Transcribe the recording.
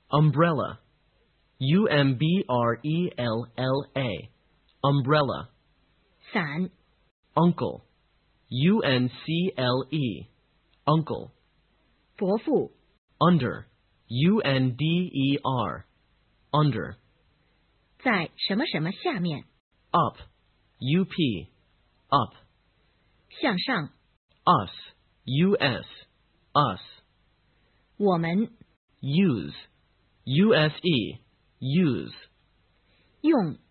Umbrella. U-M-B-R-E-L-L-A. Umbrella. 伞 Uncle. U-N-C-L-E. Uncle. 伯父 Under. U-N-D-E-R. Under. 在什么什么下面 Up. U-P. Up. 向上 Us. U-S. Us. 我们 Use. U-S-E. Use. 用